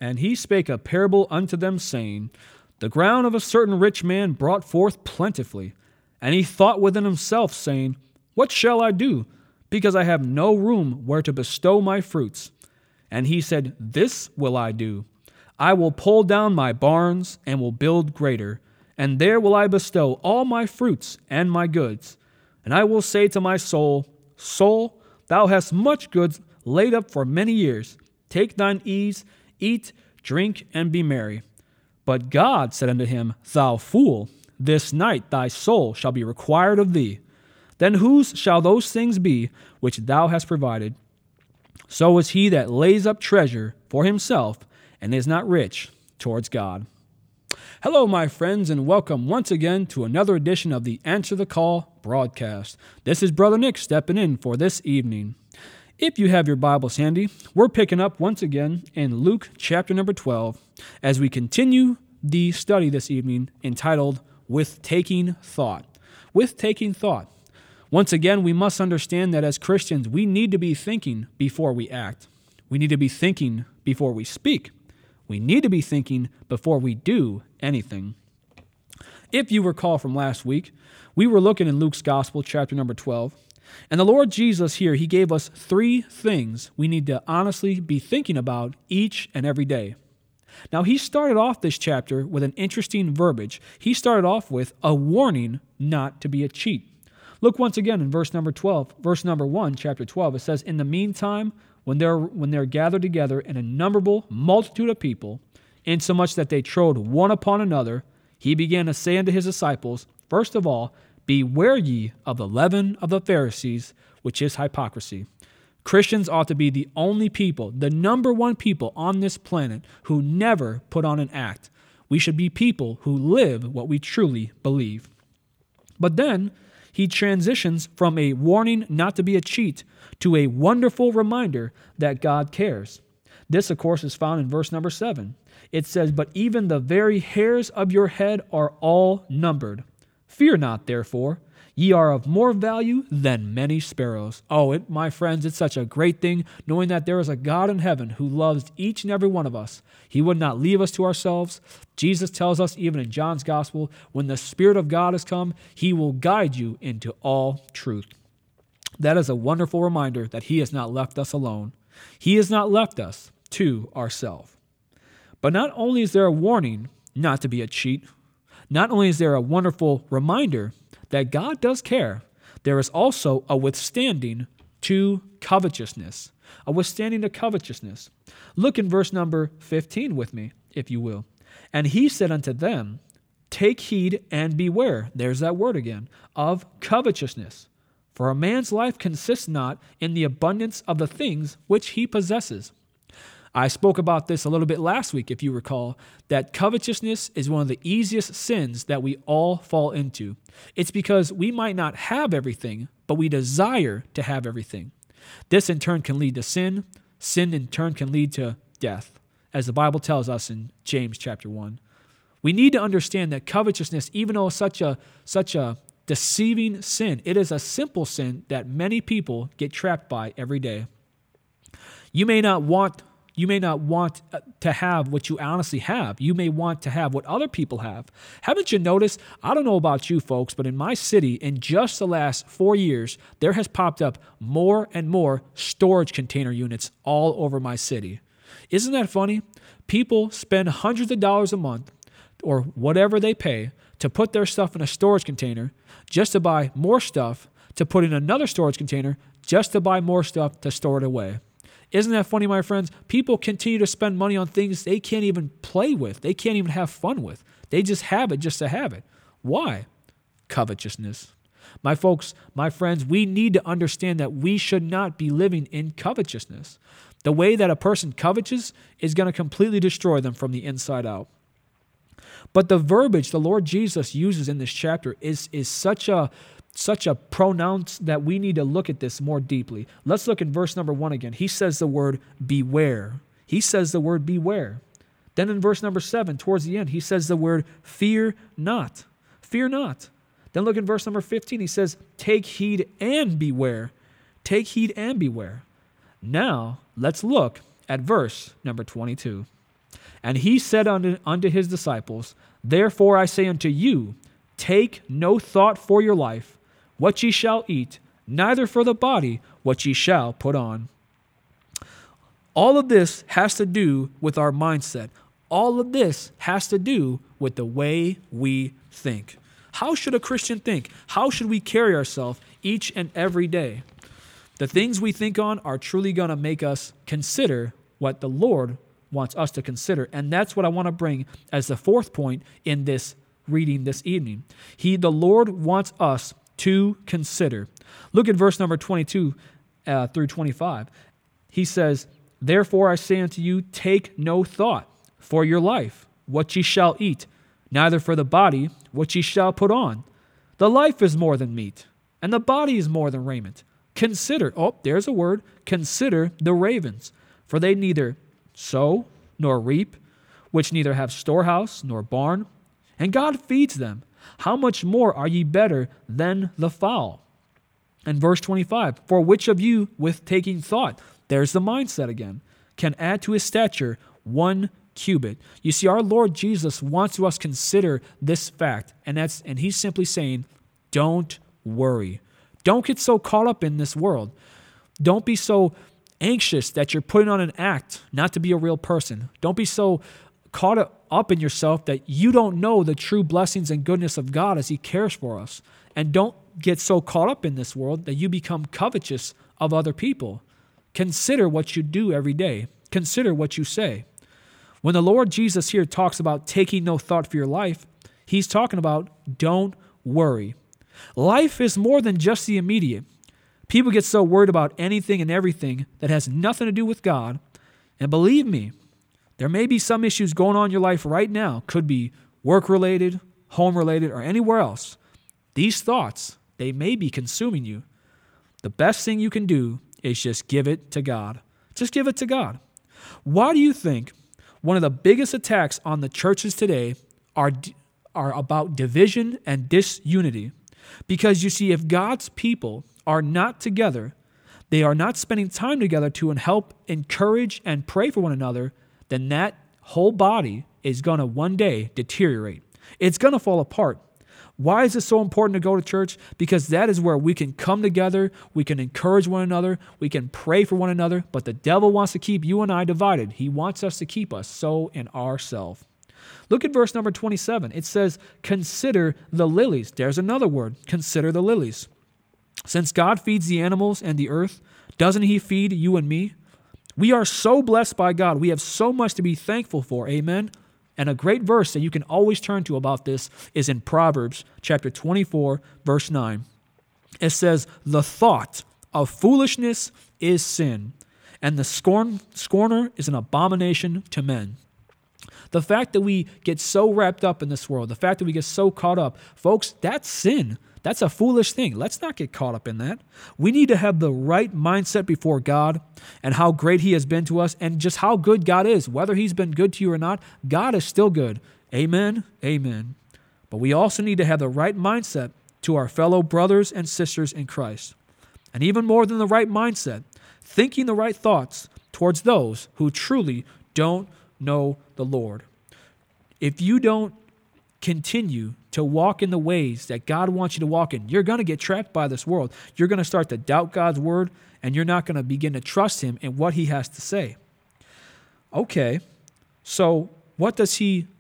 And he spake a parable unto them, saying, The ground of a certain rich man brought forth plentifully. And he thought within himself, saying, What shall I do? Because I have no room where to bestow my fruits. And he said, This will I do. I will pull down my barns, and will build greater. And there will I bestow all my fruits and my goods. And I will say to my soul, Soul, thou hast much goods laid up for many years. Take thine ease, eat, drink, and be merry. But God said unto him, Thou fool, this night thy soul shall be required of thee. Then whose shall those things be which thou hast provided? So is he that lays up treasure for himself and is not rich towards God. Hello, my friends, and welcome once again to another edition of the Answer the Call broadcast. This is Brother Nick stepping in for this evening. If you have your Bibles handy, we're picking up once again in Luke chapter number 12 as we continue the study this evening entitled With Taking Thought. With Taking Thought. Once again, we must understand that as Christians, we need to be thinking before we act. We need to be thinking before we speak. We need to be thinking before we do anything. If you recall from last week, we were looking in Luke's Gospel, chapter number 12, and the Lord Jesus here, he gave us 3 things we need to honestly be thinking about each and every day. Now, he started off this chapter with an interesting verbiage. He started off with a warning not to be a cheat. Look once again in verse number 1, chapter 12. It says, In the meantime, when they're gathered together an innumerable multitude of people, insomuch that they trode one upon another, he began to say unto his disciples, First of all, beware ye of the leaven of the Pharisees, which is hypocrisy. Christians ought to be the only people, the number one people on this planet who never put on an act. We should be people who live what we truly believe. But then he transitions from a warning not to be a cheat to a wonderful reminder that God cares. This, of course, is found in verse number 7. It says, But even the very hairs of your head are all numbered. Fear not, therefore. Ye are of more value than many sparrows. Oh, my friends, it's such a great thing knowing that there is a God in heaven who loves each and every one of us. He would not leave us to ourselves. Jesus tells us, even in John's Gospel, when the Spirit of God has come, He will guide you into all truth. That is a wonderful reminder that He has not left us alone. He has not left us to ourselves. But not only is there a warning not to be a cheat, not only is there a wonderful reminder that God does care, there is also a withstanding to covetousness. A withstanding to covetousness. Look in verse number 15 with me, if you will. And he said unto them, Take heed and beware, there's that word again, of covetousness. For a man's life consists not in the abundance of the things which he possesses. I spoke about this a little bit last week, if you recall, that covetousness is one of the easiest sins that we all fall into. It's because we might not have everything, but we desire to have everything. This in turn can lead to sin. Sin in turn can lead to death, as the Bible tells us in James chapter 1. We need to understand that covetousness, even though it's such a deceiving sin, it is a simple sin that many people get trapped by every day. You may not want to have what you honestly have. You may want to have what other people have. Haven't you noticed? I don't know about you folks, but in my city, in just the last 4 years, there has popped up more and more storage container units all over my city. Isn't that funny? People spend hundreds of dollars a month or whatever they pay to put their stuff in a storage container just to buy more stuff to put in another storage container just to buy more stuff to store it away. Isn't that funny, my friends? People continue to spend money on things they can't even play with. They can't even have fun with. They just have it just to have it. Why? Covetousness. My folks, my friends, we need to understand that we should not be living in covetousness. The way that a person covets is going to completely destroy them from the inside out. But the verbiage the Lord Jesus uses in this chapter is such a pronounce that we need to look at this more deeply. Let's look in verse number 1 again. He says the word beware. He says the word beware. Then in verse number 7, towards the end, he says the word fear not. Fear not. Then look in verse number 15. He says, take heed and beware. Take heed and beware. Now, let's look at verse number 22. And he said unto his disciples, Therefore I say unto you, take no thought for your life, what ye shall eat, neither for the body, what ye shall put on. All of this has to do with our mindset. All of this has to do with the way we think. How should a Christian think? How should we carry ourselves each and every day? The things we think on are truly going to make us consider what the Lord wants us to consider. And that's what I want to bring as the fourth point in this reading this evening. The Lord wants us to consider. Look at verse number 22 through 25. He says, Therefore I say unto you, take no thought for your life, what ye shall eat, neither for the body, what ye shall put on. The life is more than meat, and the body is more than raiment. Consider, there's a word, consider the ravens, for they neither sow nor reap, which neither have storehouse nor barn, and God feeds them. How much more are ye better than the fowl? And verse 25, For which of you with taking thought, there's the mindset again, can add to his stature 1 cubit? You see, our Lord Jesus wants us to consider this fact, and he's simply saying, don't worry. Don't get so caught up in this world. Don't be so anxious that you're putting on an act not to be a real person. Don't be so caught up in yourself that you don't know the true blessings and goodness of God as he cares for us. And don't get so caught up in this world that you become covetous of other people. Consider what you do every day. Consider what you say. When the Lord Jesus here talks about taking no thought for your life, he's talking about don't worry. Life is more than just the immediate. People get so worried about anything and everything that has nothing to do with God. And believe me, there may be some issues going on in your life right now. Could be work-related, home-related, or anywhere else. These thoughts, they may be consuming you. The best thing you can do is just give it to God. Just give it to God. Why do you think one of the biggest attacks on the churches today are about division and disunity? Because you see, if God's people are not together, they are not spending time together to help, encourage, and pray for one another, then that whole body is going to one day deteriorate. It's going to fall apart. Why is it so important to go to church? Because that is where we can come together, we can encourage one another, we can pray for one another, but the devil wants to keep you and I divided. He wants us to keep us so in ourselves. Look at verse number 27. It says, consider the lilies. There's another word, consider the lilies. Since God feeds the animals and the earth, doesn't he feed you and me? We are so blessed by God. We have so much to be thankful for. Amen. And a great verse that you can always turn to about this is in Proverbs chapter 24, verse 9. It says, the thought of foolishness is sin, and the scorner is an abomination to men. The fact that we get so wrapped up in this world, the fact that we get so caught up, folks, that's sin. That's a foolish thing. Let's not get caught up in that. We need to have the right mindset before God and how great he has been to us and just how good God is. Whether he's been good to you or not, God is still good. Amen, amen. But we also need to have the right mindset to our fellow brothers and sisters in Christ. And even more than the right mindset, thinking the right thoughts towards those who truly don't know the Lord. If you don't continue to walk in the ways that God wants you to walk in, you're going to get trapped by this world. You're going to start to doubt God's word, and you're not going to begin to trust him in what he has to say. Okay, so what is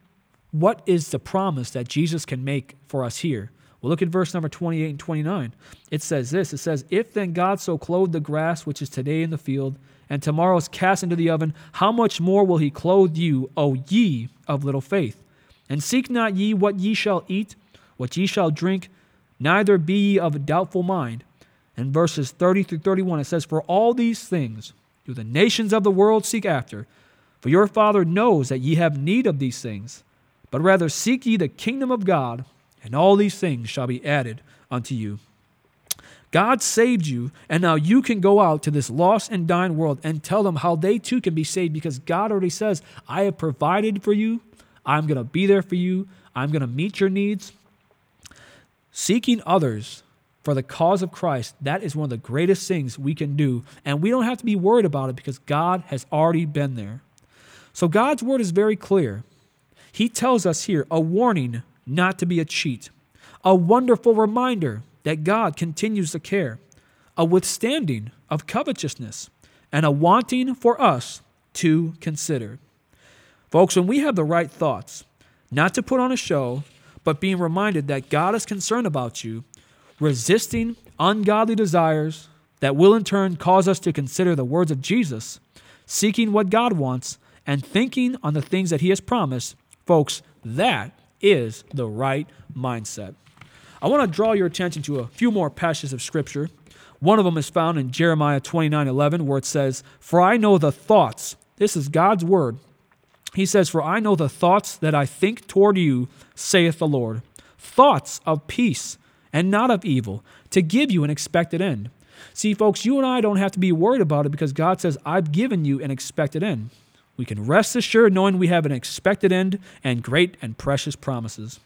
the promise that Jesus can make for us here? Well, look at verse number 28 and 29. It says this, it says, if then God so clothe the grass which is today in the field, and tomorrow is cast into the oven, how much more will he clothe you, O ye of little faith? And seek not ye what ye shall eat, what ye shall drink, neither be ye of a doubtful mind. In verses 30 through 31, it says, for all these things do the nations of the world seek after, for your Father knows that ye have need of these things. But rather seek ye the kingdom of God, and all these things shall be added unto you. God saved you, and now you can go out to this lost and dying world and tell them how they too can be saved, because God already says, I have provided for you. I'm going to be there for you. I'm going to meet your needs. Seeking others for the cause of Christ, that is one of the greatest things we can do. And we don't have to be worried about it because God has already been there. So God's word is very clear. He tells us here a warning not to be a cheat, a wonderful reminder that God continues to care, a withstanding of covetousness, and a wanting for us to consider. Folks, when we have the right thoughts, not to put on a show, but being reminded that God is concerned about you, resisting ungodly desires that will in turn cause us to consider the words of Jesus, seeking what God wants, and thinking on the things that He has promised, folks, that is the right mindset. I want to draw your attention to a few more passages of Scripture. One of them is found in Jeremiah 29:11, where it says, "For I know the thoughts," this is God's word. He says, "For I know the thoughts that I think toward you, saith the Lord, thoughts of peace and not of evil, to give you an expected end." See, folks, you and I don't have to be worried about it because God says, "I've given you an expected end." We can rest assured knowing we have an expected end and great and precious promises.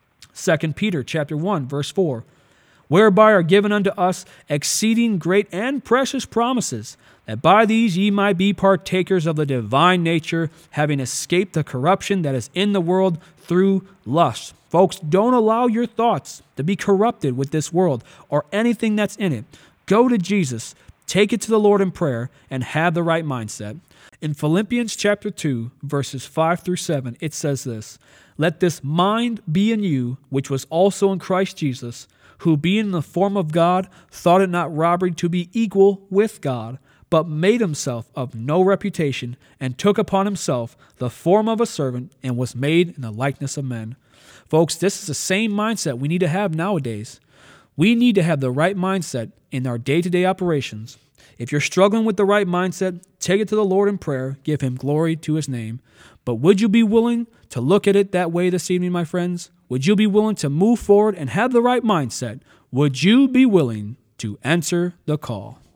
2 Peter chapter 1, verse 4, "Whereby are given unto us exceeding great and precious promises, that by these ye might be partakers of the divine nature, having escaped the corruption that is in the world through lust." Folks, don't allow your thoughts to be corrupted with this world or anything that's in it. Go to Jesus, take it to the Lord in prayer, and have the right mindset. In Philippians chapter 2, verses 5 through 7, it says this, "Let this mind be in you, which was also in Christ Jesus, who being in the form of God, thought it not robbery to be equal with God, but made himself of no reputation, and took upon himself the form of a servant, and was made in the likeness of men." Folks, this is the same mindset we need to have nowadays. We need to have the right mindset in our day-to-day operations. If you're struggling with the right mindset, take it to the Lord in prayer, give Him glory to His name. But would you be willing to look at it that way this evening, my friends? Would you be willing to move forward and have the right mindset? Would you be willing to answer the call?